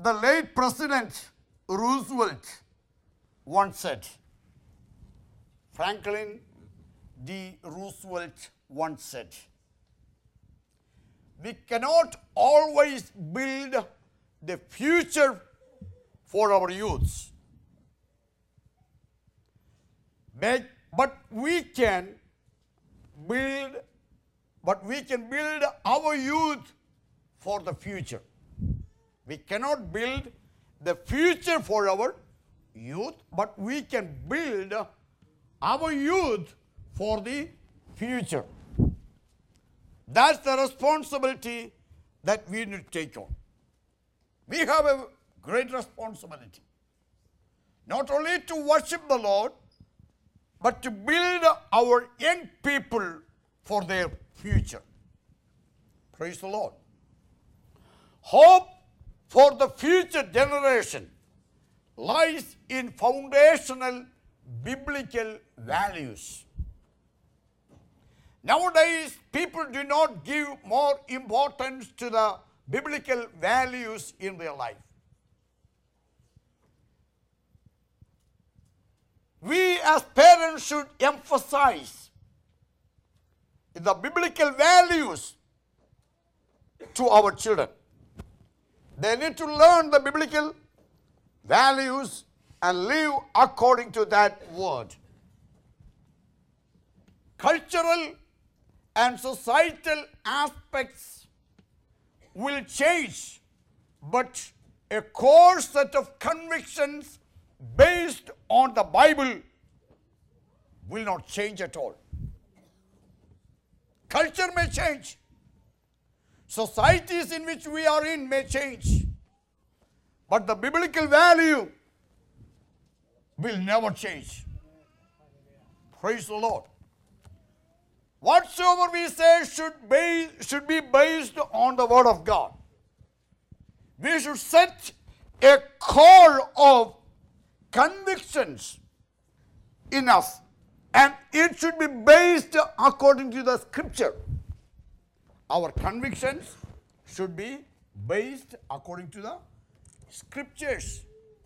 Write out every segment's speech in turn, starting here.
The late President Roosevelt once said, Franklin D. Roosevelt once said, we cannot always build the future for our youths, but we can build our youth for the future. We cannot build the future for our youth, but we can build our youth for the future. That's the responsibility that we need to take on. We have a great responsibility. Not only to worship the Lord, but to build our young people for their future. Praise the Lord. Hope for the future generation lies in foundational biblical values. Nowadays, people do not give more importance to the biblical values in their life. We as parents should emphasize the biblical values to our children. They need to learn the biblical values and live according to that word. Cultural and societal aspects will change, but a core set of convictions based on the Bible will not change at all. Culture may change. Societies in which we are in may change. But the biblical value will never change. Praise the Lord. Whatsoever we say should be based on the Word of God. We should set a core of convictions in us, and it should be based according to the Scripture. Our convictions should be based according to the Scriptures.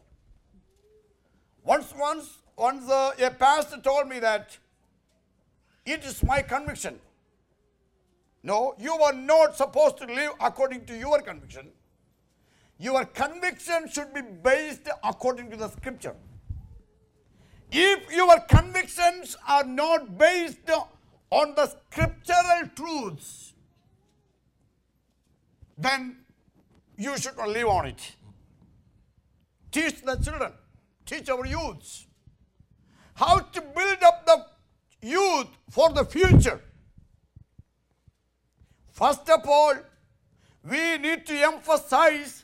Once a pastor told me that it is my conviction. No, you are not supposed to live according to your conviction. Your conviction should be based according to the Scripture. If your convictions are not based on the scriptural truths, then you should not live on it. Teach the children, teach our youths how to build up the youth for the future. First of all, we need to emphasize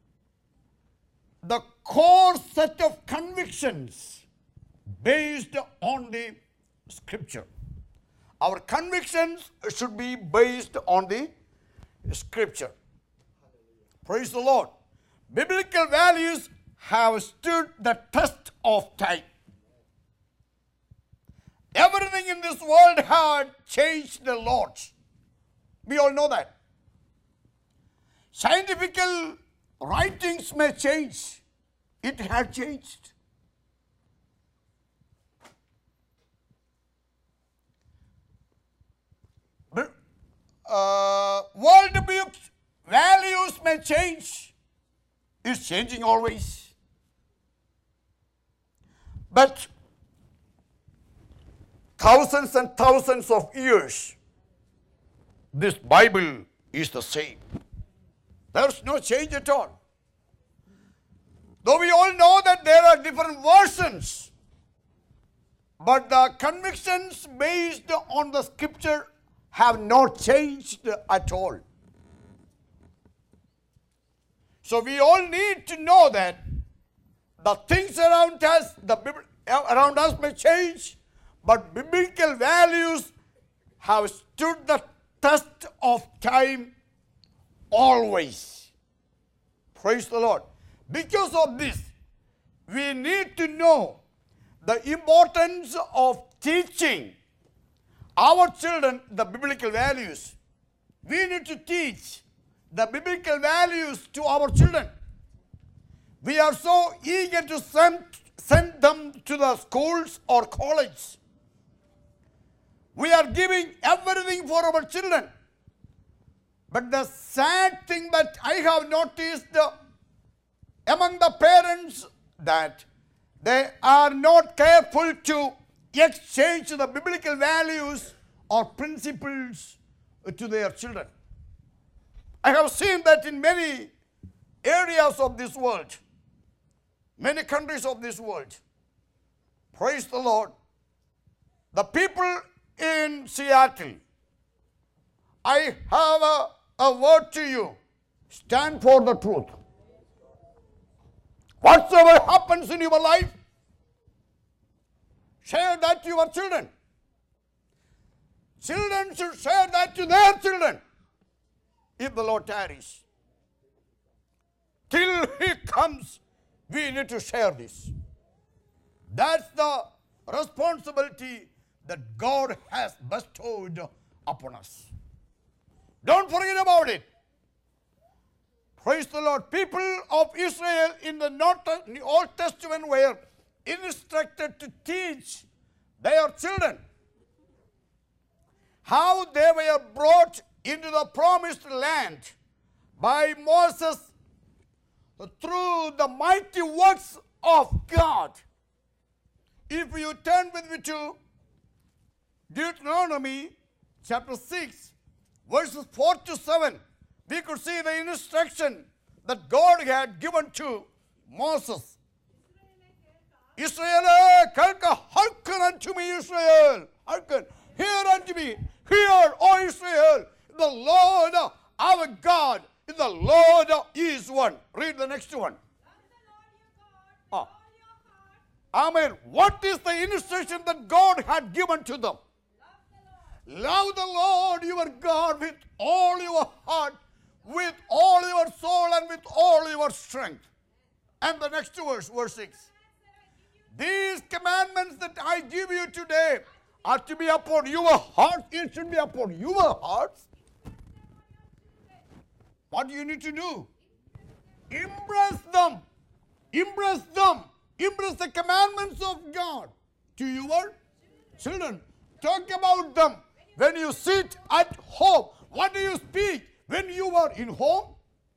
the core set of convictions based on the Scripture. Our convictions should be based on the Scripture. Praise the Lord. Biblical values have stood the test of time. Everything in this world had changed a lot. We all know that. Scientific writings may change. It had changed. World values may change. It's changing always. But thousands and thousands of years, this Bible is the same. There's no change at all. Though we all know that there are different versions, but the convictions based on the Scripture have not changed at all. So we all need to know that the things around us may change, but biblical values have stood the test of time always. Praise the Lord. Because of this, we need to know the importance of teaching our children the biblical values. We need to teach the biblical values to our children. We are so eager to send them to the schools or college. We are giving everything for our children. But the sad thing that I have noticed among the parents, that they are not careful to exchange the biblical values or principles to their children. I have seen that in many areas of this world, many countries of this world. Praise the Lord. The people in Seattle, I have a word to you. Stand for the truth. Whatsoever happens in your life, share that to your children. Children should share that to their children, if the Lord tarries. Till He comes, we need to share this. That's the responsibility that God has bestowed upon us. Don't forget about it. Praise the Lord. People of Israel in the Old Testament were instructed to teach their children how they were brought into the promised land by Moses through the mighty works of God. If you turn with me to Deuteronomy chapter 6, verses 4 to 7, we could see the instruction that God had given to Moses. Israel, hearken unto me, Israel. Hearken, hear unto me. Hear, O Israel, the Lord our God, the Lord is one. Read the next one. Amen. What is the instruction that God had given to them? Love the Lord your God with all your heart, with all your soul, and with all your strength. And the next verse, verse 6. These commandments that I give you today are to be upon your hearts. It should be upon your hearts. What do you need to do? Impress them. Impress them. Impress the commandments of God to your children. Talk about them. When you sit at home, what do you speak when you are in home?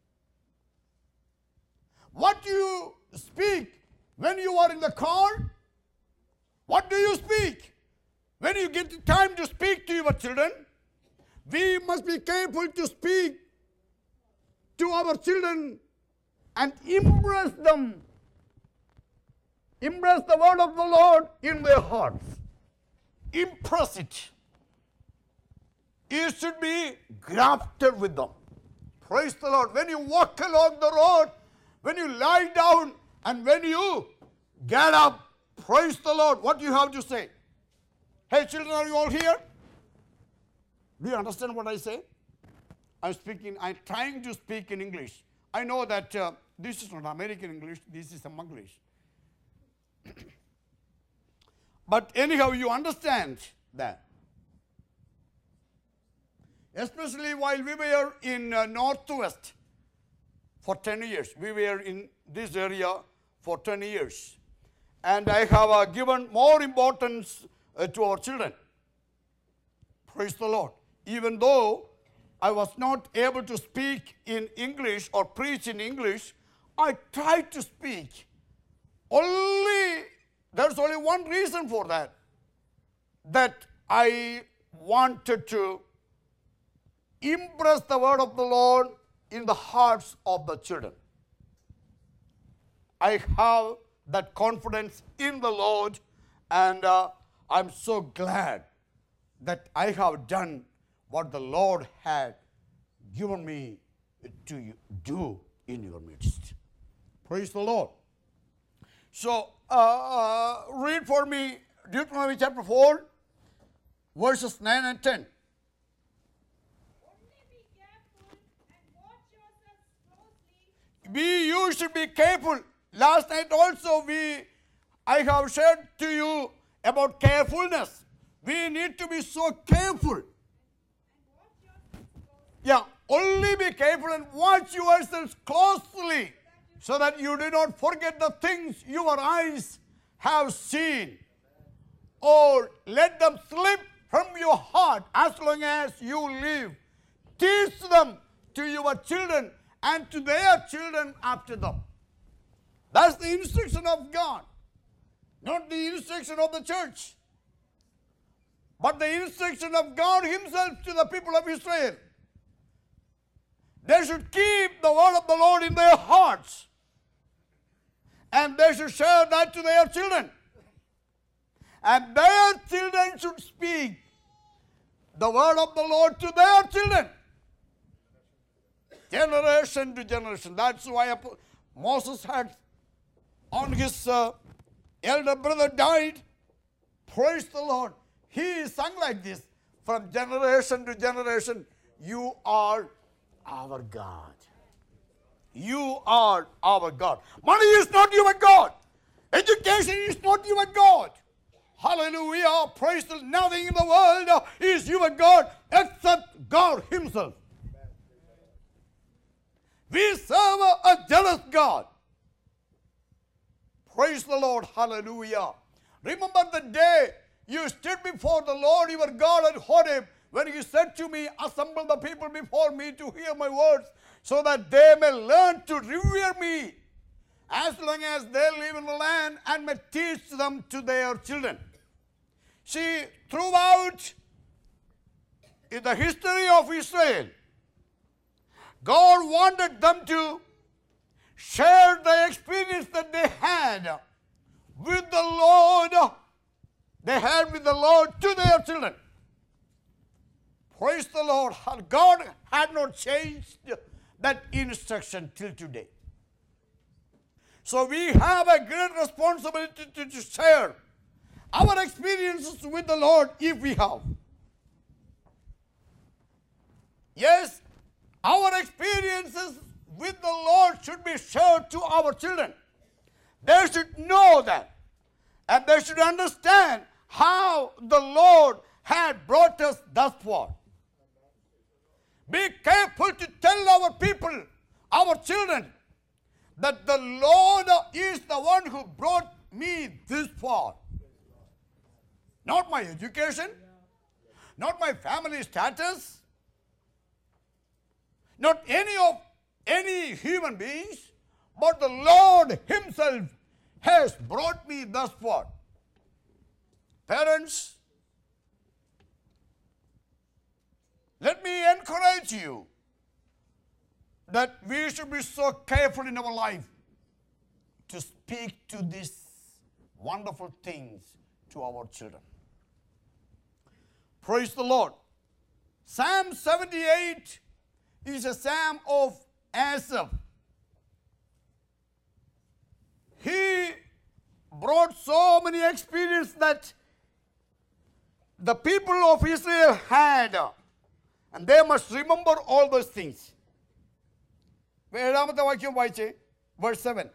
What do you speak when you are in the car? What do you speak when you get the time to speak to your children? We must be careful to speak to our children and impress them. Impress the word of the Lord in their hearts. Impress it. It should be grafted with them. Praise the Lord. When you walk along the road, when you lie down, and when you get up, praise the Lord, what do you have to say? Hey children, are you all here? Do you understand what I say? I'm trying to speak in English. I know that this is not American English, this is Manglish. But anyhow, you understand that. Especially while we were in Northwest for 10 years. We were in this area for 10 years. And I have given more importance to our children. Praise the Lord. Even though I was not able to speak in English or preach in English, I tried to speak. There's only one reason for that. That I wanted to impress the word of the Lord in the hearts of the children. I have that confidence in the Lord, and I'm so glad that I have done what the Lord had given me to do in your midst. Praise the Lord. So, read for me Deuteronomy chapter 4, verses 9 and 10. You should be careful. Last night also I have shared to you about carefulness. We need to be so careful. Yeah, only be careful and watch yourselves closely, so that you do not forget the things your eyes have seen, or let them slip from your heart as long as you live. Teach them to your children and to their children after them. That's the instruction of God, not the instruction of the church, but the instruction of God himself to the people of Israel. They should keep the word of the Lord in their hearts, and they should share that to their children. And their children should speak the word of the Lord to their children. Generation to generation. That's why Moses had, on his elder brother died, praise the Lord, he sang like this, from generation to generation, you are our God. You are our God. Money is not your God. Education is not your God. Hallelujah. Praise the Lord. Nothing in the world is your God except God himself. We serve a jealous God. Praise the Lord. Hallelujah. Remember the day you stood before the Lord your God at Horeb, when he said to me, assemble the people before me to hear my words, so that they may learn to revere me as long as they live in the land, and may teach them to their children. See, throughout in the history of Israel, God wanted them to share the experience that they had with the Lord, to their children. Praise the Lord. God had not changed that instruction till today. So we have a great responsibility to share our experiences with the Lord if we have. Yes, our experiences with the Lord should be shared to our children. They should know that, and they should understand how the Lord had brought us thus far. Be careful to tell our people, our children, that the Lord is the one who brought me this far. Not my education, not my family status, not any human beings, but the Lord himself has brought me thus far. Parents, let me encourage you that we should be so careful in our life to speak to these wonderful things to our children. Praise the Lord. Psalm 78 is a psalm of Asaph. He brought so many experiences that the people of Israel had, and they must remember all those things. Verse 7.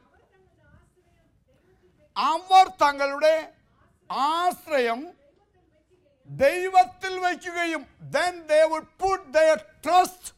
അവർ തങ്ങളുടെ ആശ്രയം ദൈവത്തിൽ വയ്ക്കുകയും, then they would put their trust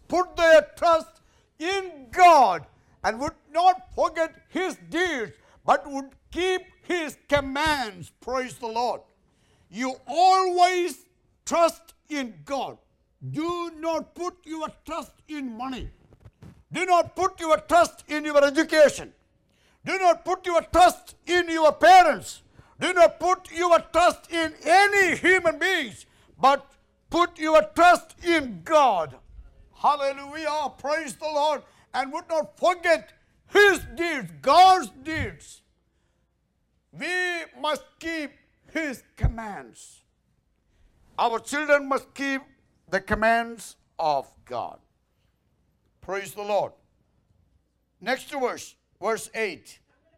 in God, and would not forget his deeds, but would keep his commands. Praise the Lord. You always trust in God. Do not put your trust in money. Do not put your trust in your education. Do not put your trust in your parents. Do not put your trust in any human beings, but put your trust in God. Hallelujah. Praise the Lord. And would not forget his deeds, God's deeds. We must keep his commands. Our children must keep the commands of God. Praise the Lord. Next verse, verse 8.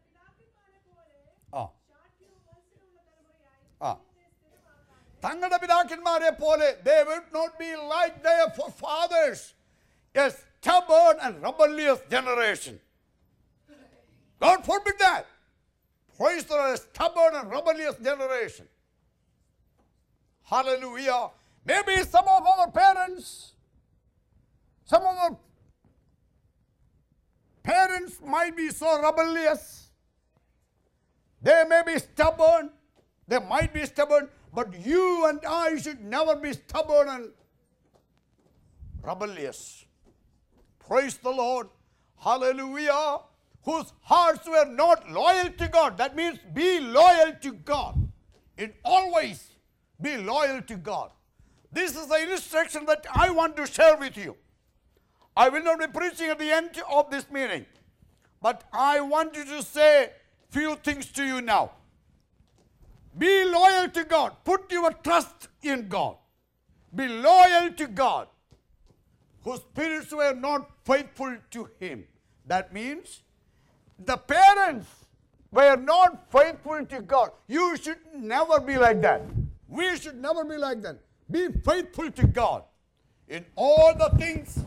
തങ്ങളുടെ പിതാക്കന്മാരെ പോലെ, they would not be like their fathers, a stubborn and rebellious generation. God forbid that. Praise the Lord, a stubborn and rebellious generation. Hallelujah. Maybe some of our parents parents might be so rebellious. They may be stubborn. They might be stubborn. But you and I should never be stubborn and rebellious. Praise the Lord. Hallelujah. Whose hearts were not loyal to God. That means be loyal to God. In always be loyal to God. This is the instruction that I want to share with you. I will not be preaching at the end of this meeting. But I want you to say few things to you now. Be loyal to God. Put your trust in God. Be loyal to God. Whose spirits were not faithful to Him. That means the parents were not faithful to God. You should never be like that. We should never be like that. Be faithful to God. In all the things,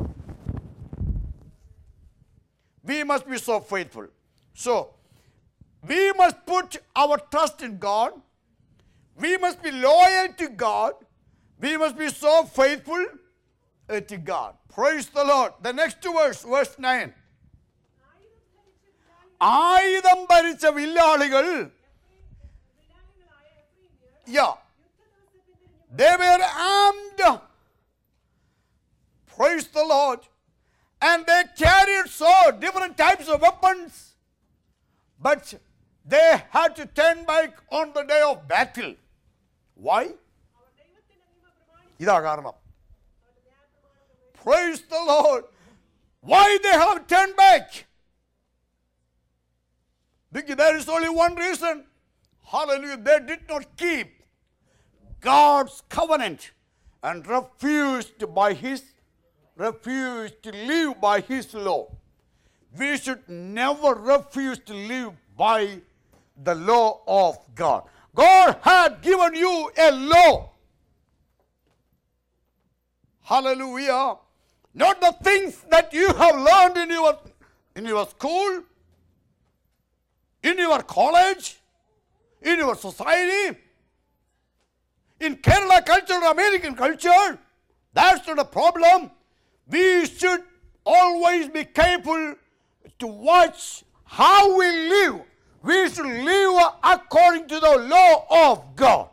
we must be so faithful. So, we must put our trust in God. We must be loyal to God. We must be so faithful to God. Praise the Lord. The next verse, verse 9. ആയുധം ധരിച്ച വില്ലാളികൾ, yeah, they were armed. Praise the Lord. And they carried sword, different types of weapons. But they had to turn back on the day of battle. Why? ഇതാ കാരണം. Praise the Lord. Why they have turned back? There is only one reason. Hallelujah. They did not keep God's covenant and refused to live by His law. We should never refuse to live by the law of God. God had given you a law. Hallelujah. Not the things that you have learned in your school, in your college, in your society, in Kerala culture or American culture. That's not a problem. We should always be careful to watch how we live. We should live according to the law of God.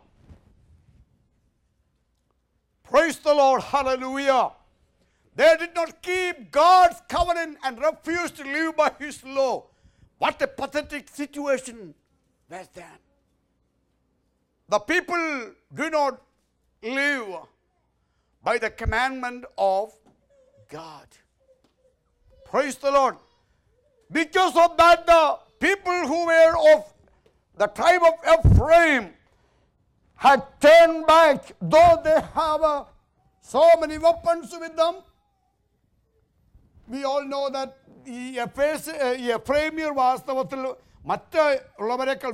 Praise the Lord. Hallelujah. They did not keep God's covenant and refused to live by His law. What a pathetic situation was that. The people do not live by the commandment of God. Praise the Lord. Because of that, the people who were of the tribe of Ephraim had turned back, though they have so many weapons with them. We all know that എഫ്രൈമ്യർ വാസ്തവത്തിൽ മറ്റുള്ളവരെക്കാൾ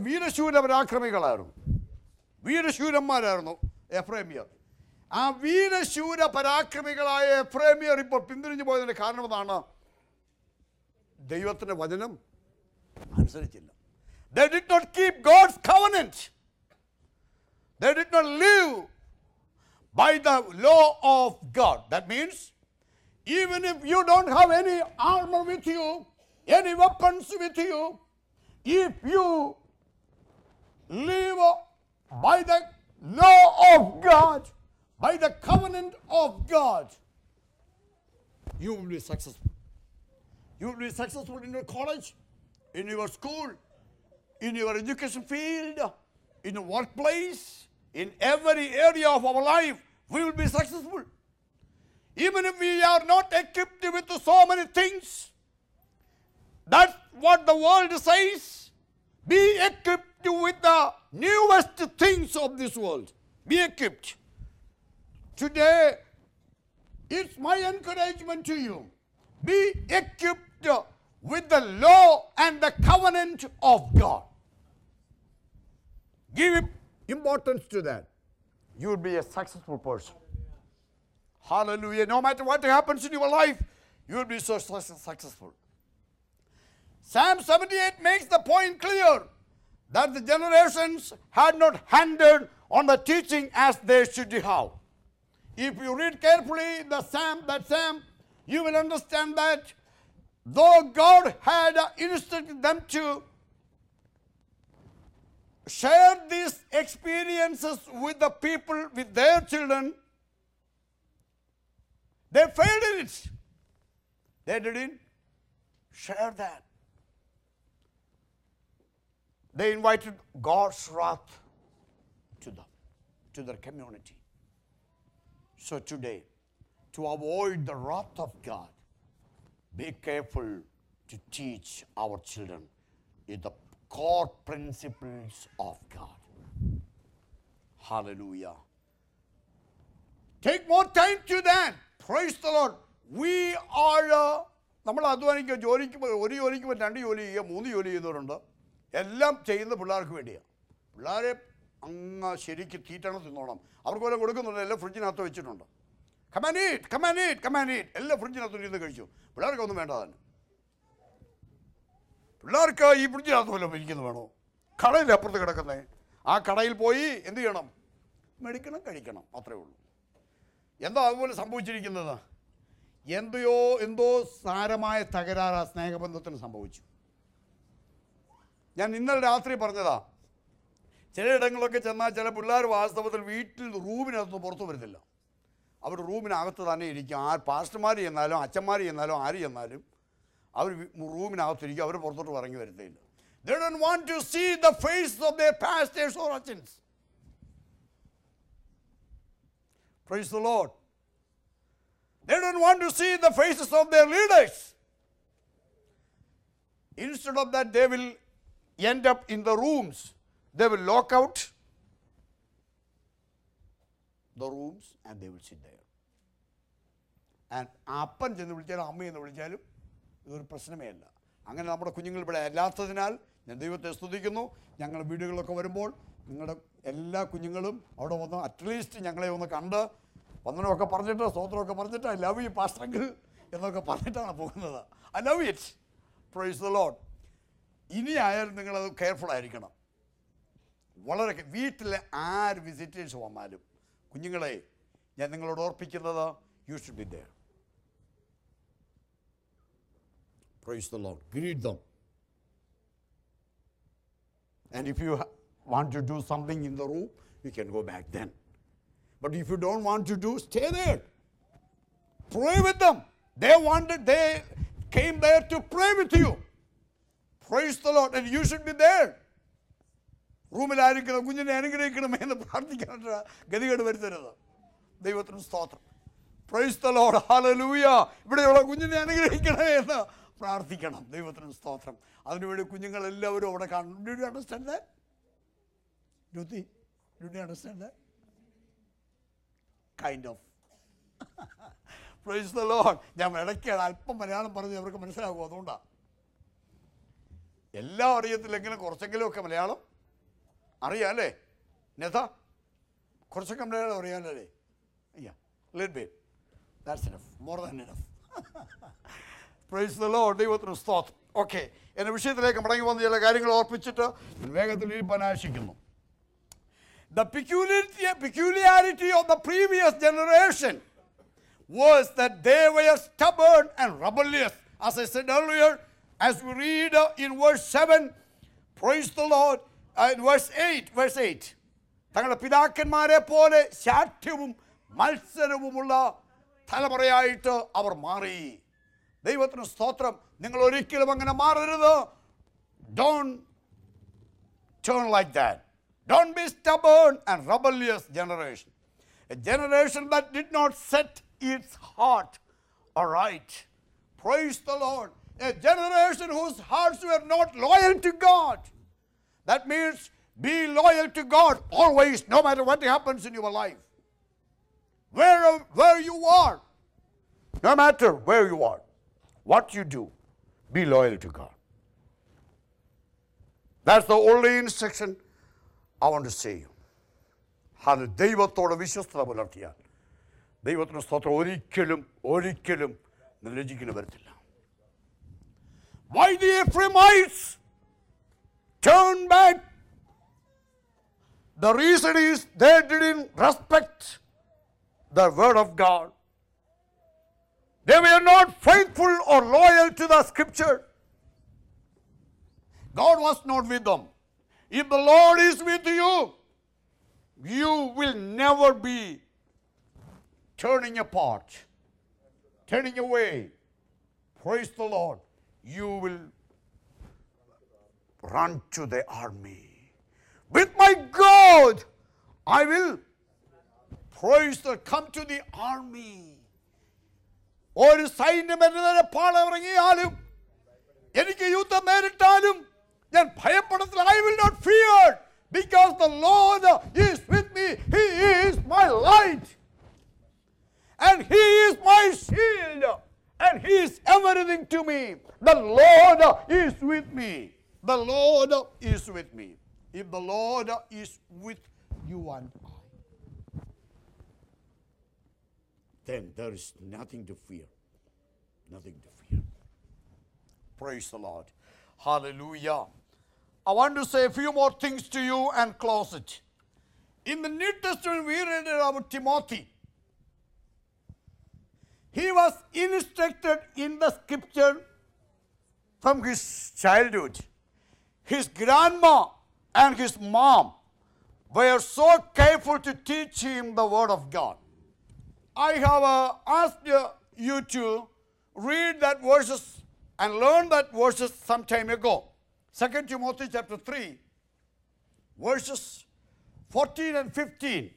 വീരശൂരന്മാരായിരുന്നു എഫ്രൈമ്യർ. ആ വീരശൂര പരാക്രമികളായ എഫ്രൈമ്യർ ഇപ്പോൾ പിന്തിരിഞ്ഞു പോയതിൻ്റെ കാരണം എന്താണ്? ദൈവത്തിൻ്റെ വചനം അനുസരിച്ചില്ല. They did not keep God's covenant. They did not live by the law of God. That means, even if you don't have any armor with you, any weapons with you, if you live by the law of God, by the covenant of God, you will be successful. You will be successful in your college, in your school, in your education field, in your workplace, in every area of our life. We will be successful. Even if we are not equipped with so many things, that's what the world says. Be equipped with the newest things of this world. Be equipped. Today, it's my encouragement to you. Be equipped with the law and the covenant of God. Give importance to that. You will be a successful person. Hallelujah. No matter what happens in your life, you will be so successful. Psalm 78 makes the point clear that the generations had not handed on the teaching as they should have. If you read carefully that psalm, you will understand that though God had instructed them to share these experiences with the people, with their children, they failed in it. They didn't share that. They invited God's wrath to them, to their community. So today, to avoid the wrath of God, be careful to teach our children in the core principles of God. Hallelujah. Take more time to that. Praise the Lord. We are, നമ്മൾ അധ്വാനിക്കുക, ജോലിക്ക് ഒരു ജോലിക്ക് പോയി 2 ജോലി ചെയ്യുക, 3 ജോലി ചെയ്യുന്നവരുണ്ട്. എല്ലാം ചെയ്യുന്ന പിള്ളേർക്ക് വേണ്ടിയാണ്. പിള്ളേരെ അങ്ങ് ശരിക്ക് തീറ്റണം തിന്നോണം. അവർക്ക് വല്ലതും കൊടുക്കുന്നുണ്ട്, എല്ലാം ഫ്രിഡ്ജിനകത്ത് വെച്ചിട്ടുണ്ട്. കമാൻഡ് എല്ലാം ഫ്രിഡ്ജിനകത്ത് ഇരുന്ന് കഴിച്ചു. പിള്ളേർക്ക് ഒന്നും വേണ്ട തന്നെ. പിള്ളേർക്ക് ഈ ഫ്രിഡ്ജിനകത്ത് വല്ലതും ഇരിക്കുന്നത് വേണോ? കടയിൽ അപ്പുറത്ത് കിടക്കുന്നേ, ആ കടയിൽ പോയി എന്ത് ചെയ്യണം? മേടിക്കണം, കഴിക്കണം, അത്രേ ഉള്ളൂ. എന്താ അതുപോലെ സംഭവിച്ചിരിക്കുന്നത്? എന്തോ സാരമായ തകരാറ് സ്നേഹബന്ധത്തിന് സംഭവിച്ചു. ഞാൻ ഇന്നലെ രാത്രി പറഞ്ഞതാ, ചിലയിടങ്ങളിലൊക്കെ ചെന്നാൽ ചില പിള്ളേർ വാസ്തവത്തിൽ വീട്ടിൽ റൂമിനകത്ത് പുറത്തു വരുന്നില്ല. അവർ റൂമിനകത്ത് തന്നെ ഇരിക്കും. പാസ്റ്റർമാർ ചെന്നാലും അച്ഛന്മാർ ചെന്നാലും ആര് ചെന്നാലും അവർ റൂമിനകത്തിരിക്കും. അവർ പുറത്തോട്ട് ഇറങ്ങി വരുന്നില്ല. They don't want to see the face of their pastors or achins. Praise the Lord. They don't want to see the faces of their leaders. Instead of that, they will end up in the rooms. They will lock out the rooms and they will sit there. And അപ്പൻ ചെന്ന് വിളിച്ചാലും അമ്മയെന്ന് വിളിച്ചാലും ഇതൊരു പ്രശ്നമേ അല്ല. അങ്ങനെ നമ്മുടെ കുഞ്ഞുങ്ങൾ ഇവിടെ അല്ലാത്തതിനാൽ ഞാൻ ദൈവത്തെ സ്തുതിക്കുന്നു. ഞങ്ങൾ വീടുകളിലൊക്കെ വരുമ്പോൾ നിങ്ങളുടെ എല്ലാ കുഞ്ഞുങ്ങളും അവിടെ വന്ന് അറ്റ്ലീസ്റ്റ് ഞങ്ങളെ ഒന്ന് കണ്ട് വന്ദനമൊക്കെ പറഞ്ഞിട്ട് സ്തോത്രമൊക്കെ പറഞ്ഞിട്ട് I love you pastor uncle എന്നൊക്കെ പറഞ്ഞിട്ടാണ് പോകുന്നത്. I love it. Praise the Lord. ഇനി ആയാലും നിങ്ങളത് കെയർഫുൾ ആയിരിക്കണം. വളരെ വീട്ടിലെ ആര് വിസിറ്റേഴ്സ് വന്നാലും കുഞ്ഞുങ്ങളെ ഞാൻ നിങ്ങളോട് ഓർപ്പിക്കുന്നത്, you should be there. Praise the Lord. Greet them. And if you want to do something in the room, you can go back then. But if you don't want to do, stay there. Pray with them. They came there to pray with you. Praise the Lord. And you should be there. റൂമിലായിരിക്കണം, കുഞ്ഞിനെ അനുഗ്രഹിക്കണമേ എന്ന് പ്രാർത്ഥിക്കാനുള്ള ഗതികേട് വരുത്തരുത്. ദൈവത്തിന് സ്തോത്രം. Praise the Lord. ഹല്ലേലൂയ. ഇവിടെയുള്ള കുഞ്ഞിനെ അനുഗ്രഹിക്കണമേ എന്ന് പ്രാർത്ഥിക്കണം. ദൈവത്തിന് സ്തോത്രം. അതിനുവേണ്ടി കുഞ്ഞുങ്ങളെല്ലാവരും അവിടെ കാണും. Do you understand that? Do you understand that? Kind of. Praise the Lord. ഞാൻ ഇടയ്ക്കാണ് അല്പം മലയാളം പറഞ്ഞ് അവർക്ക് മനസ്സിലാകും. അതുകൊണ്ടാണ്. എല്ലാം അറിയത്തില്ലെങ്കിലും കുറച്ചെങ്കിലുമൊക്കെ മലയാളം അറിയാം അല്ലേ? നെതാ കുറച്ചൊക്കെ മലയാളം അറിയാമല്ലേ? Little bit. That's enough. More than enough. Praise the Lord. ദൈവത്തിന് സ്തോത്രം. ഓക്കെ, എൻ്റെ വിഷയത്തിലേക്ക് മടങ്ങി വന്ന് ചില കാര്യങ്ങൾ ഓർപ്പിച്ചിട്ട് വേഗത്തിൽ ഇരിപ്പാൻ ആശിക്കുന്നു. The peculiarity of the previous generation was that they were stubborn and rebellious. As I said earlier, as we read in verse 7, praise the Lord, in verse 8, തങ്ങളുടെ പിതാക്കന്മാരെ പോലെ ശാഠ്യവും മത്സരവുമുള്ള തലമുറയായിട്ട് അവർ മാറി. ദൈവത്തിന് സ്തോത്രം. നിങ്ങൾ ഒരിക്കലും അങ്ങനെ മാറരുത്. Don't turn like that. Don't be stubborn and rebellious generation. A generation that did not set its heart aright. Praise the Lord. A generation whose hearts were not loyal to God. That means be loyal to God always, no matter what happens in your life. Where you are, no matter where you are, what you do, be loyal to God. That's the only instruction I want to say you. അത് ദൈവത്തോട് വിശ്വസ്തത പുലർത്തിയാൽ ദൈവത്തിന് സ്തോത്രം ഒരിക്കലും ലജ്ജിക്കുന്ന വരത്തില്ല. Why the Ephraimites turned back? The reason is they didn't respect the word of God. They were not faithful or loyal to the scripture. God was not with them. If the Lord is with you, you will never be turning apart, turning away. Praise the Lord. You will run to the army. With my God, I will praise the come to the army. ഒരു സൈന്യം എന്റെ നേരെ പാളമിറങ്ങിയാലും എനിക്ക് യുദ്ധം നേരിട്ടാലും ഞാൻ ഭയപ്പെടത്തില്ല. I will not fear because the Lord is with me. He is my light and He is my shield and He is everything to me. The Lord is with me. The Lord is with me. If the Lord is with you and I, then there is nothing to fear. Nothing to fear. Praise the Lord. Hallelujah. I want to say a few more things to you and close it. In the New Testament, we read about Timothy. He was instructed in the scripture from his childhood. His grandma and his mom were so careful to teach him the word of God. I have asked you to read that verses and learn that verses some time ago. 2 Timothy chapter 3, verses 14 and 15.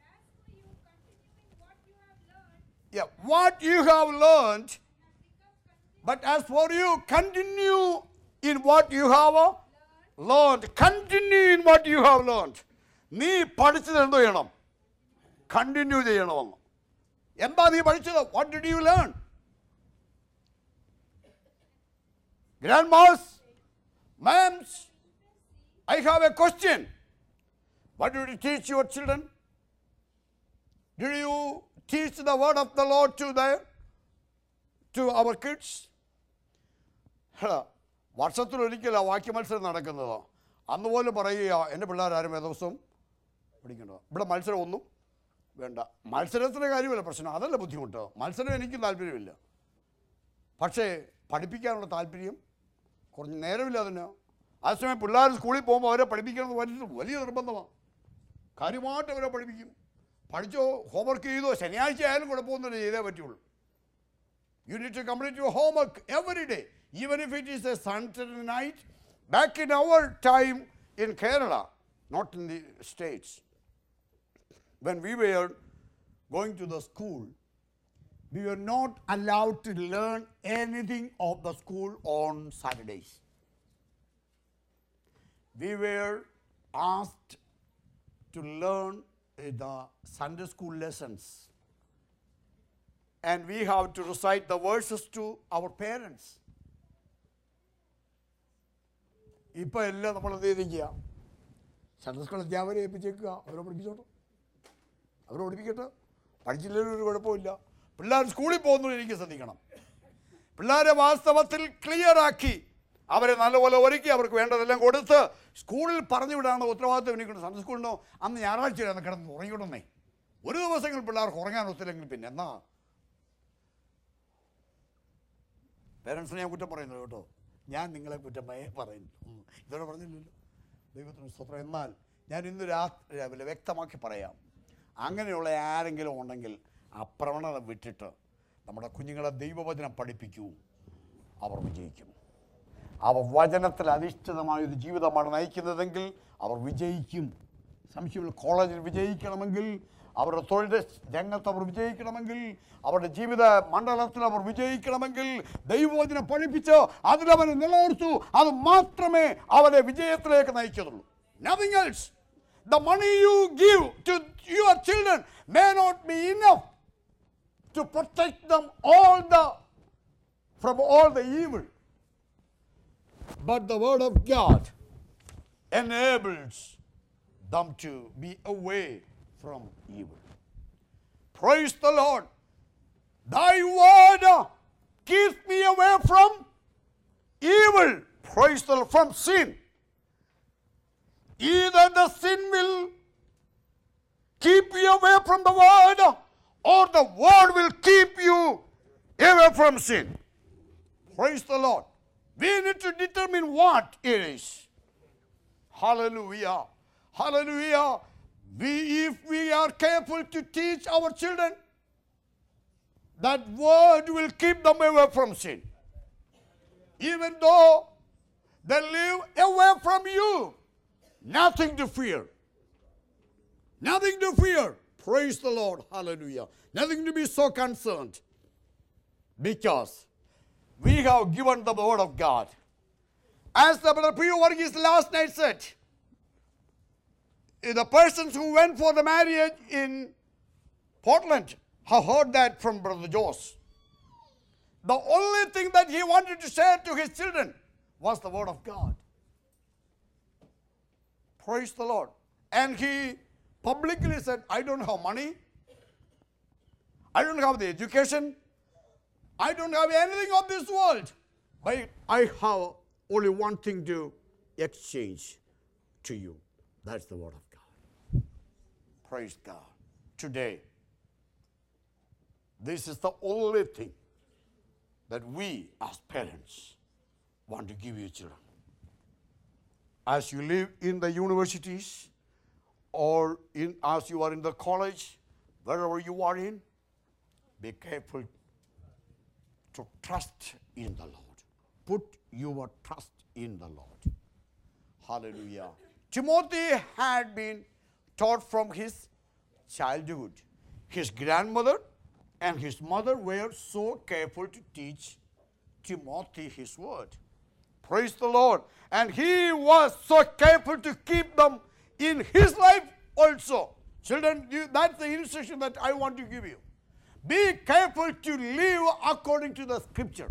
What you have learned, but as for you, continue in what you have learned. Continue in what you have learned. നീ പഠിച്ചത് എന്തോ ചെയ്യണം? Continue ചെയ്യണമെന്ന്. എന്താ നീ പഠിച്ചത്? What did you learn? Grandmas, ma'ams, I have a question. What did you teach your children? Did you teach the word of the Lord to our kids? വർഷത്തിൽ ഒരിക്കലാണ് വാക്യ മത്സരം നടക്കുന്നത്. അന്ന് പോലും പറയുക എൻ്റെ പിള്ളേരാരും ദിവസവും പഠിക്കേണ്ടത്. ഇവിടെ മത്സരം ഒന്നും വേണ്ട. മത്സരത്തിൻ്റെ കാര്യമല്ല പ്രശ്നം, അതല്ല ബുദ്ധിമുട്ട്. മത്സരം എനിക്ക് താല്പര്യമില്ല. പക്ഷേ പഠിപ്പിക്കാനുള്ള താല്പര്യം കുറഞ്ഞ് നേരമില്ല അതിന്. അതേസമയം പിള്ളേർ സ്കൂളിൽ പോകുമ്പോൾ അവരെ പഠിപ്പിക്കണമെന്ന് വലിയ നിർബന്ധമാണ്. കാര്യമായിട്ട് അവരെ പഠിപ്പിക്കും. പഠിച്ചോ, ഹോംവർക്ക് ചെയ്തോ, ശനിയാഴ്ച ആയാലും കുഴപ്പമൊന്നുമില്ല, ചെയ്തേ പറ്റുള്ളൂ. You need to complete your homework every day, even if it is a Saturday night. Back in our time in Kerala, not in the States, when we were going to the school, we were not allowed to learn anything of the school on Saturdays. We were asked to learn the Sunday school lessons. And we have to recite the verses to our parents. ഇപ്പോൾ എല്ലാം നമ്മൾ എന്ത് ചെയ്തിരിക്കുക? Sunday school അധ്യാപകരെ ഏൽപ്പിച്ചേക്കുക, അവരെ പഠിപ്പിച്ചോട്ടോ, അവരെ പഠിപ്പിക്കട്ടെ. പഠിച്ചില്ലെങ്കിലും ഒരു കുഴപ്പമില്ല. പിള്ളേർ സ്കൂളിൽ പോകുന്നതിന് എനിക്ക് ശ്രദ്ധിക്കണം. പിള്ളേരെ വാസ്തവത്തിൽ ക്ലിയറാക്കി അവരെ നല്ലപോലെ ഒരുക്കി അവർക്ക് വേണ്ടതെല്ലാം കൊടുത്ത് സ്കൂളിൽ പറഞ്ഞു വിടാനുള്ള ഉത്തരവാദിത്വം എനിക്കുണ്ട്. സൺഡേ സ്കൂളിനോ അന്ന് ഞായറാഴ്ചയാണ് കിടന്ന് ഉറങ്ങിവിടുന്നേ. ഒരു ദിവസങ്ങൾ പിള്ളേർക്ക് ഉറങ്ങാൻ ഒത്തില്ലെങ്കിൽ പിന്നെ എന്നാ? പേരൻസിനെ ഞാൻ കുറ്റം പറയുന്നത് കേട്ടോ, ഞാൻ നിങ്ങളെ കുറ്റമായി പറയുന്നു. ഇതോടെ പറഞ്ഞില്ലല്ലോ, ദൈവത്തിന് സ്തോത്രം. എന്നാൽ ഞാൻ ഇന്ന് രാവിലെ വ്യക്തമാക്കി പറയാം, അങ്ങനെയുള്ള ആരെങ്കിലും ഉണ്ടെങ്കിൽ ആ പ്രവണത വിട്ടിട്ട് നമ്മുടെ കുഞ്ഞുങ്ങളെ ദൈവവചനം പഠിപ്പിക്കൂ. അവർ വിജയിക്കും. അവർ വചനത്തിൽ അധിഷ്ഠിതമായൊരു ജീവിതമാണ് നയിക്കുന്നതെങ്കിൽ അവർ വിജയിക്കും. സംശയമുള്ള കോളേജിൽ വിജയിക്കണമെങ്കിൽ, അവരുടെ തൊഴിൽ രംഗത്ത് അവർ വിജയിക്കണമെങ്കിൽ, അവരുടെ ജീവിത മണ്ഡലത്തിൽ അവർ വിജയിക്കണമെങ്കിൽ ദൈവവചനം പഠിപ്പിച്ച് അതിലവരെ നിലനിർത്തു. അത് മാത്രമേ അവരെ വിജയത്തിലേക്ക് നയിക്കുന്നുള്ളൂ. Nothing else. The money you give to your children may not be enough to protect them from all the evil. But the word of God enables them to be away from evil. Praise the Lord. Thy word keeps me away from evil. Praise the Lord. From sin. Either the sin will keep you away from the word, or the word will keep you away from sin. Praise the Lord. We need to determine what it is. Hallelujah. Hallelujah. If we are careful to teach our children, that word will keep them away from sin. Even though they live away from you, nothing to fear. Nothing to fear. Praise the Lord. Hallelujah. Nothing to be so concerned. Because we have given the word of God. As the Brother P.O. Varghese last night said, the persons who went for the marriage in Portland have heard that from Brother Jose. The only thing that he wanted to share to his children was the word of God. Praise the Lord. And he publicly said, I don't have money. I don't have the education. I don't have anything of this world. But I have only one thing to exchange to you. That's the word of God. Praise God. Today, this is the only thing that we as parents want to give your children. As you live in the universities or as you are in the college, wherever you are in, be careful to trust in the Lord. Put your trust in the Lord. Hallelujah. Timothy had been taught from his childhood. His grandmother and his mother were so careful to teach Timothy his word. Praise the Lord. And he was so careful to keep them in his life also. Children, that's the instruction that I want to give you. Be careful to live according to the scripture.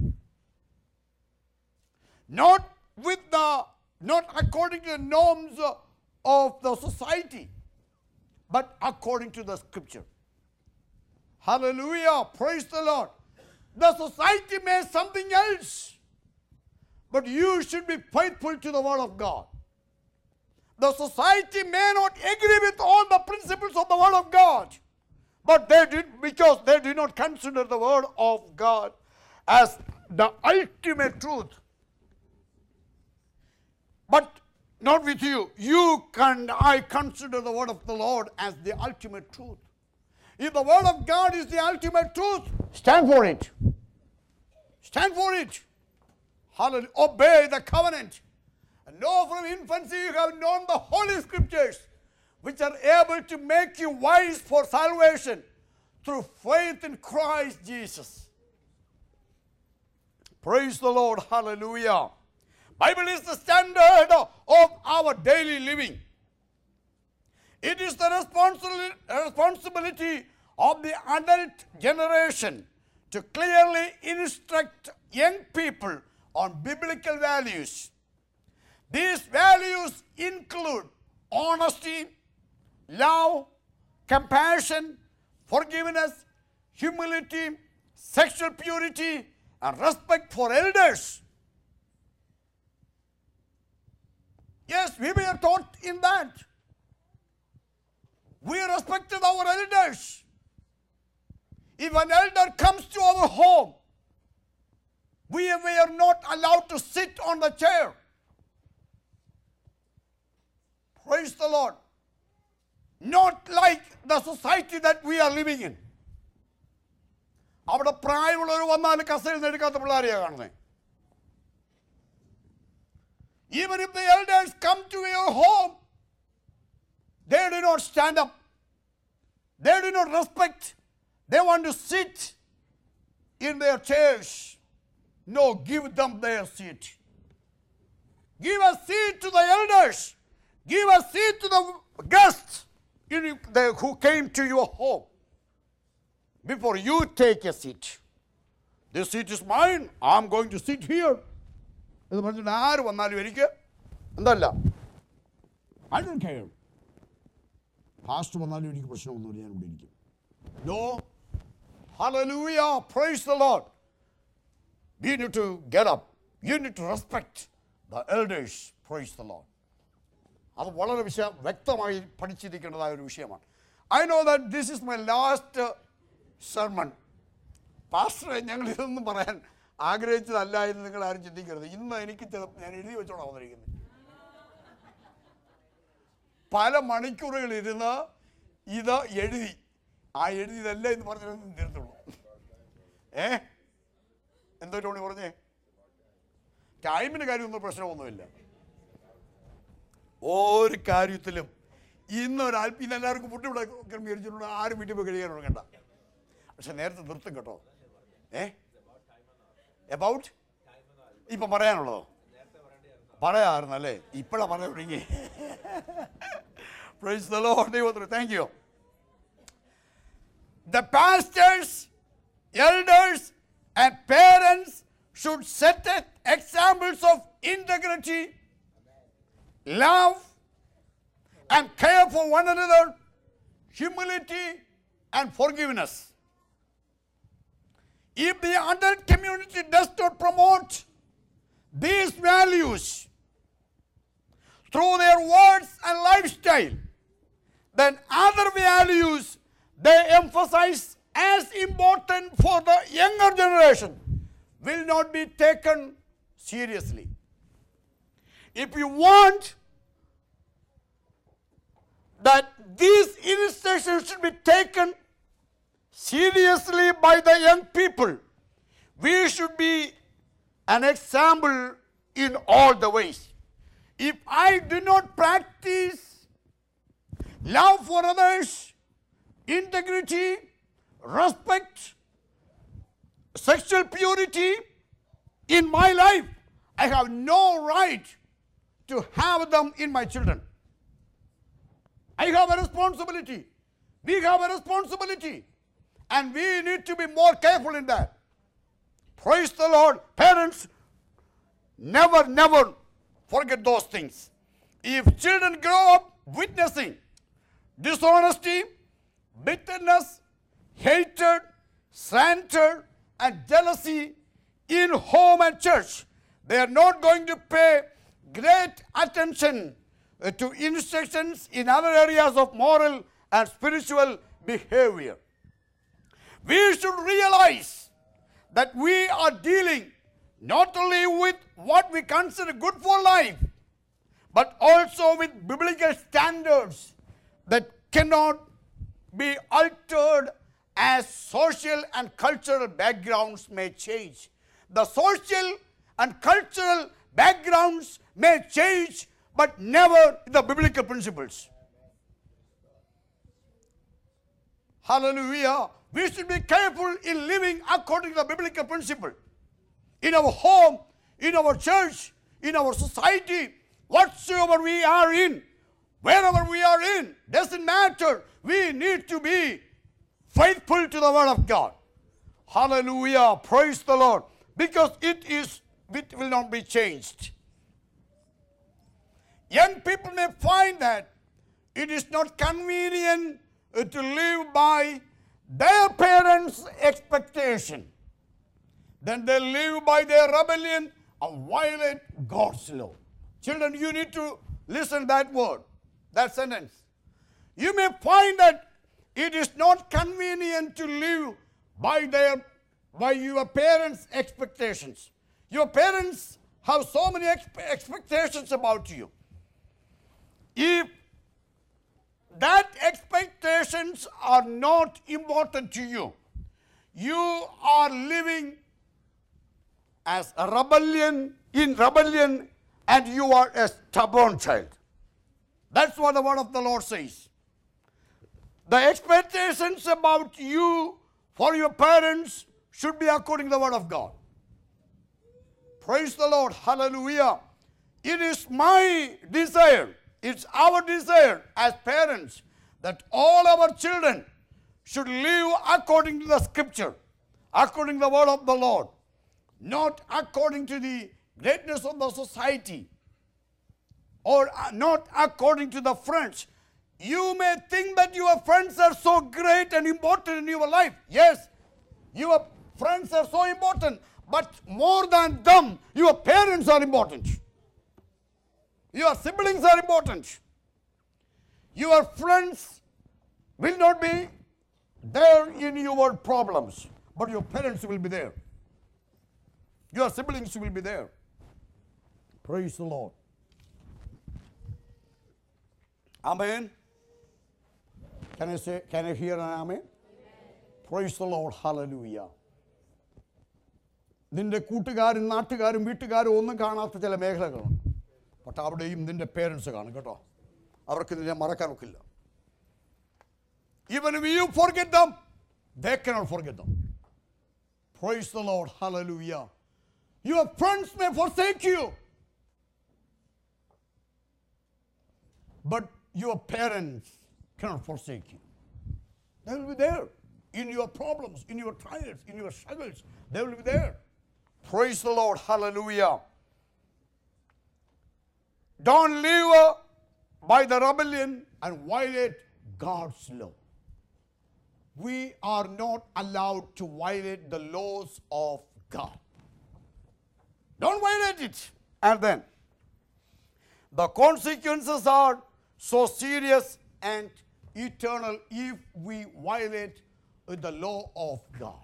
Not according to the norms of the society, but according to the scripture. Hallelujah. Praise the Lord. The society may something else, but you should be faithful to the word of God. The society may not agree with all the principles of the word of God, but because they did not consider the word of God as the ultimate truth. But not with you. I consider the word of the Lord as the ultimate truth. If the word of God is the ultimate truth, stand for it. Stand for it. Hallelujah. Obey the covenant. And know from infancy you have known the holy scriptures, which are able to make you wise for salvation through faith in Christ Jesus. Praise the Lord. Hallelujah. Bible is the standard of our daily living. It is the responsibility of the adult generation to clearly instruct young people on biblical values. These values include honesty, love, compassion, forgiveness, humility, sexual purity, and respect for elders. Yes, we were taught in that. We respected our elders. If an elder comes to our home, we were not allowed to sit on the chair. Praise the Lord. Not like the society that we are living in. അവിടെ പ്രായമുള്ളവർ വന്നാൽ കസേരയിൽ എടുക്കാത്ത പിള്ളേരെയാണ് കാണുന്നത്. Even if the elders come to your home, they do not stand up. They do not respect. They want to sit in their chairs. No, give them their seat. Give a seat to the elders. Give a seat to the guests who came to your home. Before you take a seat. This seat is mine. I'm going to sit here. I don't care. Pastor, no. Hallelujah. Praise the Lord. You need to get up. You need to respect the elders. Praise the Lord. I know that this is my last sermon പാസ്റ്ററെ ഞങ്ങൾ ഇതൊന്നും പറയാൻ ആഗ്രഹിച്ചതല്ല എന്ന് നിങ്ങൾ ആരും ചിന്തിക്കരുത്. ഇന്ന് എനിക്ക് ഞാൻ എഴുതി വെച്ചോളാം വന്നിരിക്കുന്നത്. പല മണിക്കൂറുകളിരുന്ന് ഇത് എഴുതി, ആ എഴുതിയതല്ല എന്ന് പറഞ്ഞിട്ട് തീർത്തുള്ളൂ. എന്തോ ടോണി പറഞ്ഞേ? ടൈമിൻ്റെ കാര്യമൊന്നും പ്രശ്നമൊന്നുമില്ല. ഒരു കാര്യത്തിലും ഇന്നൊരാൾ ഇന്നെല്ലാവർക്കും ഫുഡ് ഇവിടെ ക്രമീകരിച്ചിട്ടുണ്ട്. ആരും വീട്ടിൽ പോയി കഴിയാൻ തുടങ്ങണ്ട. പക്ഷെ നേരത്തെ നിർത്തും കേട്ടോ. എബൌട്ട് ഇപ്പം പറയാനുള്ളതോ? പറയാറുന്നല്ലേ, ഇപ്പോഴാണ് പറയാൻ തുടങ്ങി. Praise the Lord. Thank you. The pastors, elders, and parents should set examples of integrity, love, and care for one another, humility, and forgiveness. If the adult community does not promote these values through their words and lifestyle, then other values they emphasize as important for the younger generation will not be taken seriously. If you want that these instructions should be taken seriously by the young people, we should be an example in all the ways. If I do not practice love for others, integrity, respect, sexual purity in my life, I have no right to have them in my children. I have a responsibility. We have a responsibility. And we need to be more careful in that. Praise the Lord. Parents, never forget those things. If children grow up witnessing dishonesty, bitterness, hatred, slander, and jealousy in home and church, they are not going to pay great attention to instructions in other areas of moral and spiritual behavior. We should realize that we are dealing not only with what we consider good for life, but also with biblical standards that cannot be altered as social and cultural backgrounds may change. The social and cultural backgrounds may change, but never the biblical principles. Hallelujah. We should be careful in living according to the biblical principle. In our home, in our church, in our society, whatsoever we are in, wherever we are in, doesn't matter. We need to be faithful to the word of God. Hallelujah. Praise the Lord. Because it will not be changed. Young people may find that it is not convenient to live by their parents' expectation. Then they live by their rebellion and violate God's law. Children, you need to listen that word, that sentence. You may find that it is not convenient to live by your parents' expectations. Your parents have so many expectations about you. If that expectations are not important to you, you are living as a rebellion and you are a stubborn child. That's what the word of the Lord says. The expectations about you for your parents should be according to the word of God. Praise the Lord. Hallelujah. It is my desire, it's our desire as parents that all our children should live according to the scripture, according to the word of the Lord, not according to the greatness of the society or not according to the friends. You may think that your friends are so great and important in your life. Yes, your friends are so important, but more than them, your parents are important. Your siblings are important. Your friends will not be there in your problems, but your parents will be there. Your siblings will be there. Praise the Lord. Amen. Can I hear an amen? Praise the Lord. Hallelujah. നിന്റെ കൂട്ടുകാരും നാട്ടുകാരും വീട്ടുകാരും ഒന്നും കാണാത്ത ചില മേഖലകളുണ്ട്. പക്ഷെ അവിടെയും നിന്റെ പേരൻസ് കാണും കേട്ടോ. അവർക്ക് നിന്നെ മറക്കാൻ ഒക്കില്ല. Even if you forget them, they cannot forget them. Praise the Lord. Hallelujah. Your friends may forsake you, but your parents cannot forsake you. They will be there in your problems, in your trials, in your struggles. They will be there. Praise the Lord. Hallelujah. Don't live by the rebellion and violate God's law. We are not allowed to violate the laws of God. Don't violate it. And then, the consequences are so serious and eternal if we violate the law of God.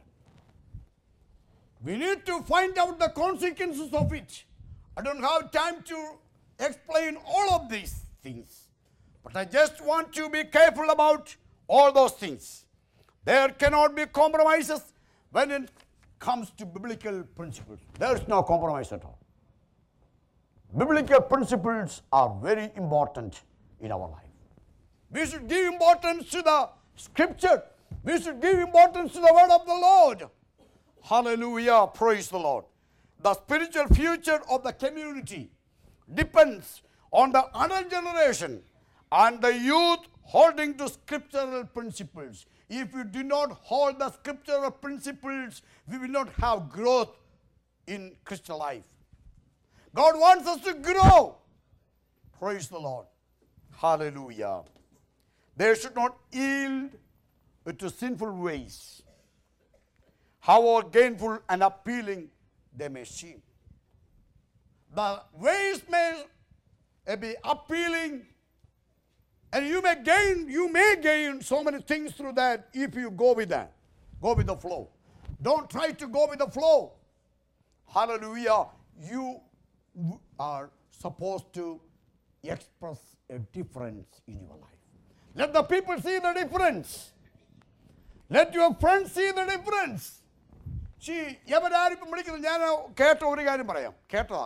We need to find out the consequences of it. I don't have time to explain all of these things, but I just want to be careful about all those things. There cannot be compromises when it comes to biblical principles. There is no compromise at all. Biblical principles are very important in our life. We should give importance to the scripture. We should give importance to the word of the Lord. Hallelujah. Praise the Lord. The spiritual future of the community depends on the adult generation and the youth holding to scriptural principles. If we do not hold the scriptural principles, we will not have growth in Christian life. God wants us to grow. Praise the Lord. Hallelujah. They should not yield to sinful ways, however gainful and appealing they may seem. The ways may be appealing, and you may gain so many things through that if you go with that. Go with the flow. Don't try to go with the flow. Hallelujah. You are supposed to express a difference in your life. Let the people see the difference. Let your friends see the difference. See, എവരാരും ഇപ്പം വിളിക്കുന്നത് ഞാൻ കേട്ട ഒരു കാര്യം പറയാം. കേട്ടതാ.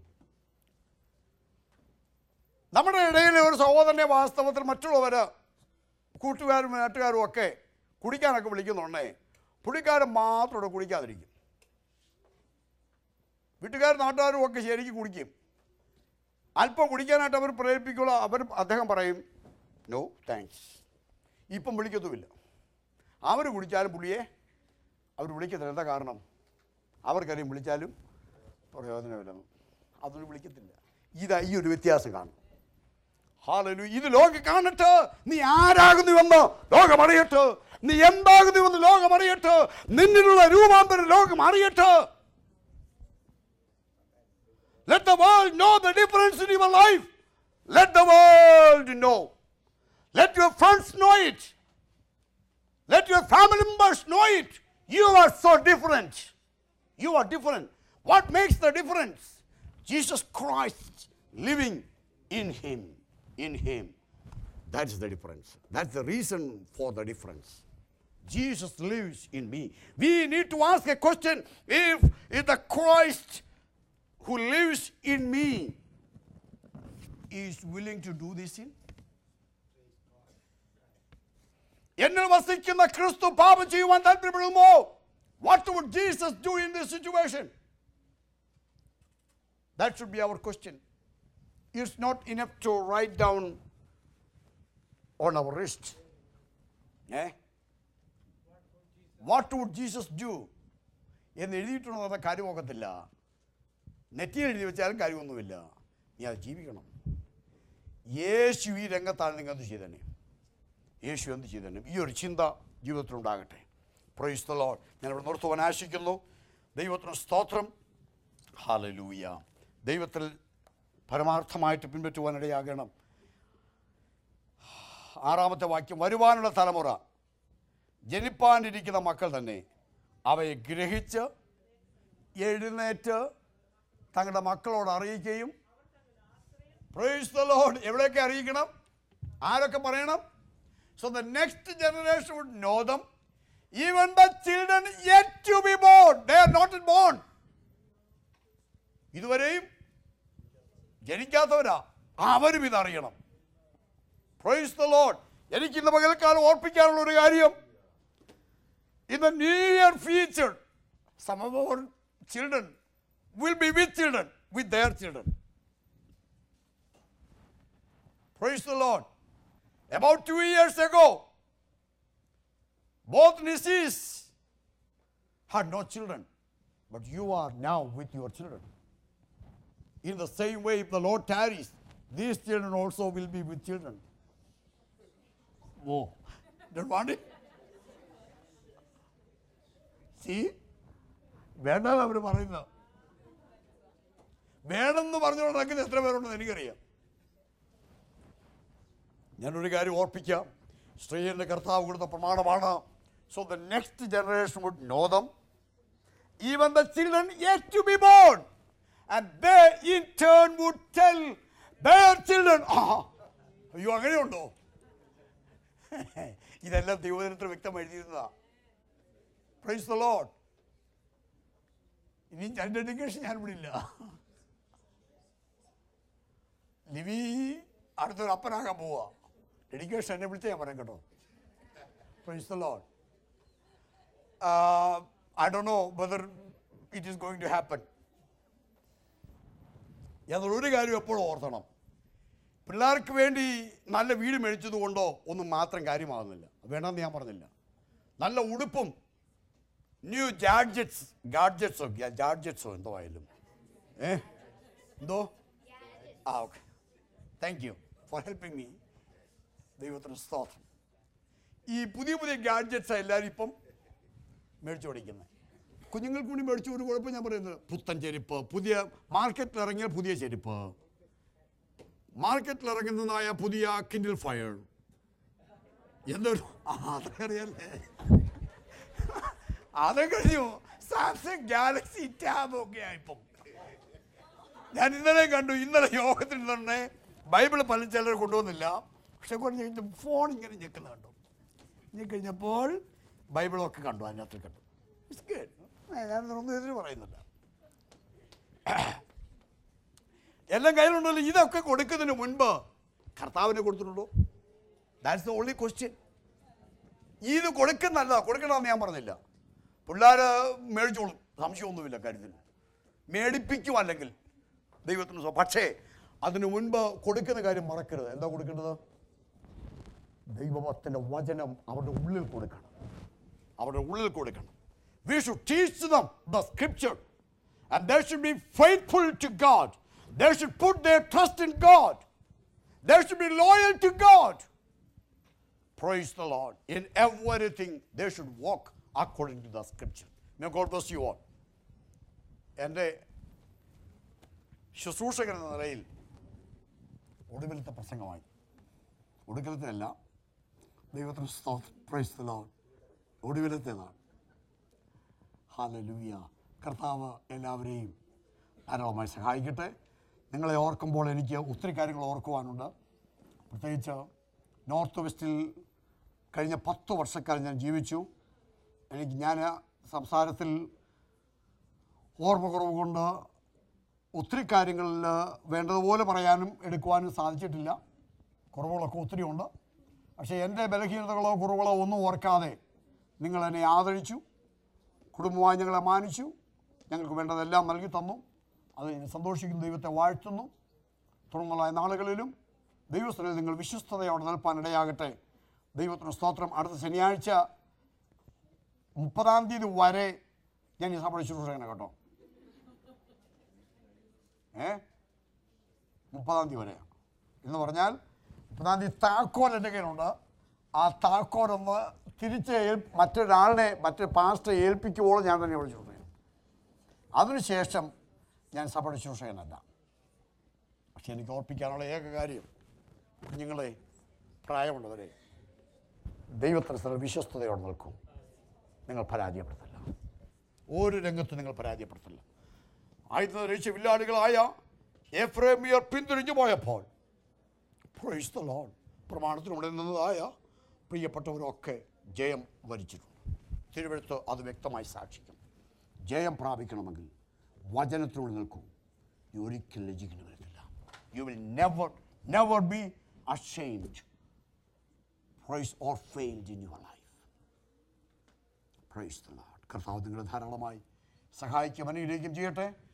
നമ്മുടെ ഇടയിലെ ഒരു സഹോദരനെ വാസ്തവത്തിൽ മറ്റുള്ളവർ കൂട്ടുകാരും നാട്ടുകാരും ഒക്കെ കുടിക്കാനൊക്കെ വിളിക്കുന്നുണ്ടേ പുള്ളിക്കാരൻ മാത്രം ഇവിടെ കുടിക്കാതിരിക്കും. വീട്ടുകാരും നാട്ടുകാരും ഒക്കെ ശരിക്കും കുടിക്കും. അല്പം കുടിക്കാനായിട്ട് അവർ പ്രേരിപ്പിക്കുള്ളൂ. അദ്ദേഹം പറയും നോ താങ്ക്സ്, ഇപ്പം വിളിക്കത്തുമില്ല. അവർ കുടിച്ചാലും പുള്ളിയെ അവർ വിളിക്കത്തില്ല. എന്താ കാരണം? അവർക്കറിയാം വിളിച്ചാലും പ്രയോജനമില്ലെന്ന്. അതൊന്നും വിളിക്കത്തില്ല. ഇതാ ഈ ഒരു വ്യത്യാസം കാണും. ഹല്ലേലൂയ. ഇത് ലോകം കാണട്ടെ, നീ ആരാകുന്നുവെന്ന് ലോകം അറിയട്ടെ, നീ എന്താകുന്നുവെന്ന് ലോകം അറിയട്ടെ, നിന്നിലുള്ള രൂപാന്തരം ലോകം അറിയട്ടെ. Let the world know the difference in your life. Let the world know. Let your friends know it. Let your family members know it. You are so different. You are different. What makes the difference? Jesus Christ living in him. In him. That is the difference. That's the reason for the difference. Jesus lives in me. We need to ask a question. If the Christ who lives in me is willing to do this sin? എന്നിൽ വസിക്കുന്ന ക്രിസ്തു പാപം ചെയ്യുവാൻ താല്പര്യപ്പെടുമോ? What would Jesus do in this situation? That should be our question. It's not enough to write down on our wrist. What would Jesus do? എന്ന് എഴുതിയിട്ടുള്ള കാര്യമൊക്കത്തില്ല. നെറ്റിൽ എഴുതി വെച്ചാലും കാര്യമൊന്നുമില്ല. നീ അത് ജീവിക്കണം. യേശു ഈ രംഗത്താണ് നിങ്ങൾ എന്ത് ചെയ്തേ? യേശു എന്ത് ചെയ്തേ? ഈ ഒരു ചിന്ത ജീവിതത്തിലുണ്ടാകട്ടെ. Price the Lord. ഞാനിവിടെ നിർത്തുവാൻ ആശിക്കുന്നു. ദൈവത്തിന് സ്തോത്രം. ഹല്ലേലൂയ. ദൈവത്തിൽ പരമാർത്ഥമായിട്ട് പിൻപറ്റുവാനിടയാകണം. 6-ാമത്തെ വാക്യം, വരുവാനുള്ള തലമുറ ജനിപ്പാനിരിക്കുന്ന മക്കൾ തന്നെ അവയെ ഗ്രഹിച്ച് എഴുന്നേറ്റ് തങ്ങളുടെ മക്കളോട് അറിയിക്കുകയും, പ്രൈസ് ദി ലോർഡ്, എവിടെയൊക്കെ അറിയിക്കണം, ആരൊക്കെ പറയണം? So the next generation would know them. Even the children yet to be born, they are not born. ഇതുവരെയും ജനിക്കാത്തവരാ, അവരും ഇതറിയണം. Price the Lord. എനിക്ക് ഇന്ന് പകൽക്കാലം ഓർപ്പിക്കാനുള്ള ഒരു കാര്യം, in the near future some of our children will be with children, with their children. Praise the Lord. About 2 years ago, both Nissis had no children, but you are now with your children. In the same way, if the Lord tarries, these children also will be with children. Whoa, don't want it? See? വേണ്ടാണ് അവർ പറയുന്നത്. വേണമെന്ന് പറഞ്ഞുകൊണ്ട് നടക്കുന്ന എത്ര പേരുണ്ടെന്ന് എനിക്കറിയാം. ഞാനൊരു കാര്യം ഓർപ്പിക്കാം, സ്ത്രീയുടെ കർത്താവ് കൊടുത്ത പ്രമാണമാണ്. So the next generation would know them, even the children yet to be born, and they in turn would tell their children. അയ്യോ, അങ്ങനെയുണ്ടോ? ഇതെല്ലാം ദൈവവചനത്തിൽ വ്യക്തം എഴുതിയിരുന്നതാ. Praise the Lord. ഇനി ഡെഡിക്കേഷൻ ഞാൻ വിടില്ല. ലിവി അടുത്തൊരു അപ്പനാകാൻ പോവാ. ഡെഡിക്കേഷൻ എന്നെ വിളിച്ചാൽ ഞാൻ പറയാം കേട്ടോ. Praise the Lord. I don't know whether it is going to happen. എന്നൊരു കാര്യം എപ്പോഴും ഓർത്തണം, പിള്ളേർക്ക് വേണ്ടി നല്ല വീട് മേടിച്ചത് കൊണ്ടോ ഒന്നും മാത്രം കാര്യമാകുന്നില്ല. വേണമെന്ന് ഞാൻ പറഞ്ഞില്ല. നല്ല ഉടുപ്പും ന്യൂ ഗാഡ്ജറ്റ്സോ എന്തോ ആയാലും എന്തോ okay, thank you for helping me. ദൈവത്തിന് സ്തോത്രം. ഈ പുതിയ പുതിയ ഗാഡ്ജറ്റ്സ് എല്ലാവരും ഇപ്പം മേടിച്ചു പഠിക്കുന്നത്. കുഞ്ഞുങ്ങൾക്ക് കൂടി മേടിച്ചു ഒരു കുഴപ്പം ഞാൻ പറയുന്നത്, പുത്തൻ ചെരുപ്പ്, പുതിയ മാർക്കറ്റിൽ ഇറങ്ങിയ പുതിയ ചെരുപ്പ്, മാർക്കറ്റിൽ ഇറങ്ങുന്നതായ പുതിയ കിൻഡിൽ ഫയർ, എന്തൊരു അതൊക്കെ അറിയാല്ലേ. അത് കഴിഞ്ഞു സാംസങ് ഗാലക്സി ടാബ് ഒക്കെ ആയിപ്പം. ഞാൻ ഇന്നലെ കണ്ടു, ഇന്നലെ യോഗത്തിൽ തന്നെ ബൈബിൾ പല ചിലർ കൊണ്ടുവന്നില്ല, പക്ഷെ കൊണ്ട് ഫോൺ ഇങ്ങനെ ഞെക്കുന്ന കണ്ടു. ഞെക്കഴിഞ്ഞപ്പോൾ ബൈബിളൊക്കെ കണ്ടു, അതിനകത്ത് കണ്ടു. It's good. ഞാനൊന്നും എതിര് പറയുന്നില്ല. എല്ലാം കയ്യിലുണ്ടല്ലോ. ഇതൊക്കെ കൊടുക്കുന്നതിന് മുൻപ് കർത്താവിനെ കൊടുത്തിട്ടുണ്ടോ? That's the only question. ഇത് കൊടുക്കുന്നല്ല, കൊടുക്കണമെന്ന് ഞാൻ പറഞ്ഞില്ല. പിള്ളേർ മേടിച്ചോളും, സംശയമൊന്നുമില്ല കാര്യത്തിൽ. മേടിപ്പിക്കും അല്ലെങ്കിൽ ദൈവത്തിന്. പക്ഷേ അതിനു മുൻപ് കൊടുക്കുന്ന കാര്യം മറക്കരുത്. എന്താ കൊടുക്കേണ്ടത്? ദൈവത്തിൻ്റെ വചനം അവരുടെ ഉള്ളിൽ കൊടുക്കണം, അവരുടെ ഉള്ളിൽ കൊടുക്കണം. We should teach them the scripture, and they should be faithful to God. They should put their trust in God. They should be loyal to God. Praise the Lord. In everything they should walk according to the scripture. May God bless you all. എൻ്റെ ശുശ്രൂഷകൻ എന്ന നിലയിൽ ഒടുവിലത്തെ പ്രസംഗമായി. ഒടുവിലത്തെയല്ല, ദൈവത്തിന് സ്തോത്രം. Praise the Lord. ഒടുവിലത്തേതാണ്. ഹല്ലേലൂയ. കർത്താവ് എല്ലാവരെയും ധാരാളമായി സഹായിക്കട്ടെ. നിങ്ങളെ ഓർക്കുമ്പോൾ എനിക്ക് ഒത്തിരി കാര്യങ്ങൾ ഓർക്കുവാനുണ്ട്. പ്രത്യേകിച്ച് നോർത്ത് വെസ്റ്റിൽ കഴിഞ്ഞ 10 വർഷക്കാലം ഞാൻ ജീവിച്ചു. ഞാൻ സംസാരത്തിൽ ഓർമ്മ കുറവ് കൊണ്ട് ഒത്തിരി കാര്യങ്ങളിൽ വേണ്ടതുപോലെ പറയാനും എടുക്കുവാനും സാധിച്ചിട്ടില്ല. കുറവുകളൊക്കെ ഒത്തിരി ഉണ്ട്. പക്ഷേ എൻ്റെ ബലഹീനതകളോ കുറവുകളോ ഒന്നും ഓർക്കാതെ നിങ്ങളെന്നെ ആദരിച്ചു, കുടുംബമായി ഞങ്ങളെ മാനിച്ചു, ഞങ്ങൾക്ക് വേണ്ടതെല്ലാം നൽകി തന്നു. അത് സന്തോഷിക്കുന്ന ദൈവത്തെ വാഴ്ത്തുന്നു. തുടർന്നുള്ള നാളുകളിലും ദൈവസ്ഥനിൽ നിങ്ങൾ വിശ്വസ്തയോടെ നിൽപ്പാനിടയാകട്ടെ. ദൈവത്തിന് സ്തോത്രം. അടുത്ത ശനിയാഴ്ച 30-ാം തീയതി വരെ ഞാൻ ഈ സഭയുടെ ശുശ്രൂഷകനെ കേട്ടോ. 30-ാം തീയതി വരെ എന്ന് പറഞ്ഞാൽ 30-ാം തീയതി താക്കോൽ എൻ്റെ കയ്യിലുണ്ട്. ആ താക്കോലൊന്ന് തിരിച്ച് മറ്റൊരാളുടെ പാസ്റ്ററെ ഏൽപ്പിക്കുമ്പോൾ ഞാൻ തന്നെ ഇവിടെ ശുശ്രൂഷകൻ. അതിനുശേഷം ഞാൻ സഭയുടെ ശുശ്രൂഷകനല്ല. പക്ഷെ എനിക്ക് ഓർപ്പിക്കാനുള്ള ഏക കാര്യം, കുഞ്ഞുങ്ങളെ, പ്രായമുള്ളവരെ, ദൈവത്തിന് വിശ്വസ്തയോടെ നിൽക്കും. നിങ്ങൾ പരാജയപ്പെടുത്തില്ല. ഒരു രംഗത്ത് നിങ്ങൾ പരാജയപ്പെടുത്തില്ല. ആയുധം ധരിച്ച വില്ലാളികളായ എഫ്രേമിയർ പിന്തിരിഞ്ഞു പോയപ്പോൾ പ്രൈസ് ദി ലോർഡ് പ്രമാണത്തിലൂടെ നിന്നതായ പ്രിയപ്പെട്ടവരൊക്കെ ജയം വരിച്ചിട്ടുണ്ട്. തിരുവെഴുത്ത് അത് വ്യക്തമായി സാക്ഷിക്കും. ജയം പ്രാപിക്കണമെങ്കിൽ വചനത്തിലൂടെ നിൽക്കൂ. നീ ഒരിക്കലും ലജ്ജിക്കേണ്ടി വരത്തില്ല. You will never be ashamed, praise or failed in your life. Praise the Lord. കർത്താവ് നിങ്ങളെ ധാരാളമായി സഹായിക്കും അനുഗ്രഹിക്കുകയും ചെയ്യട്ടെ.